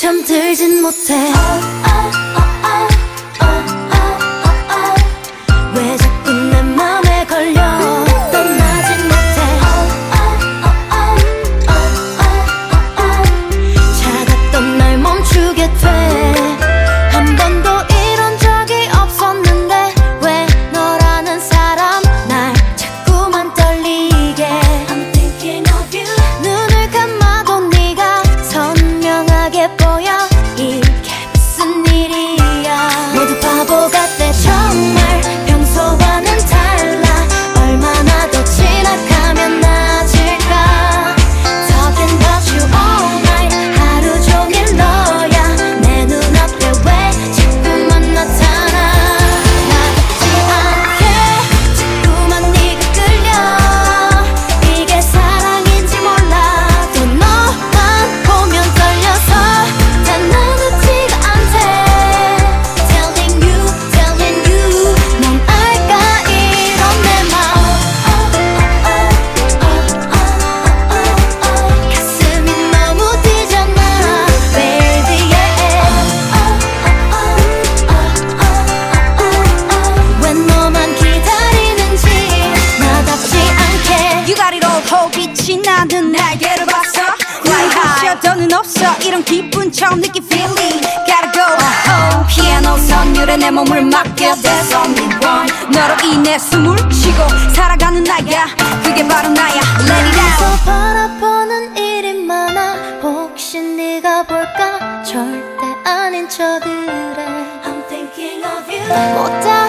잠들진 못해. 왜 자꾸 내 맘에 걸려. 떠나진 못해. 차갔던 날 멈추게 돼. 한 번도 이런 적이 없었는데 왜 너라는 사람 날 자꾸만 떨리게. I'm thinking of you. 눈을 감아도 네가 선명하게 보여. 이게 무슨 일이야. 모두 바보 같아 정말. 평소와는 달라. 얼마나 더 지나가면 나아질까. Talking about you all night. 하루 종일 너야. 내 눈앞에 왜 자꾸만 나타나. 나답지 않게 자꾸만 네가 끌려. 이게 사랑인지 몰라도 너만 보면 떨려서 다 나답지가 않대. Telling you 넌 알까 이런 내 맘. 가슴이 너무 뛰잖아 baby yeah. 왜 너만 기다리는지 나답지 않게. You got it all 호빛이 나는 날개를 봤어. Fly high 더는 없어 이런 기분 처음 느낀 feeling. Gotta go 피아노 선율에 내 몸을 맡겨. There's only one. 너로 인해 숨을 쉬고 살아가는 나야. 그게 바로 나야. Let it out. 서 바라보는 일이 많아. 혹시 네가 볼까. 절대 아닌 저들의 I'm thinking of you. 못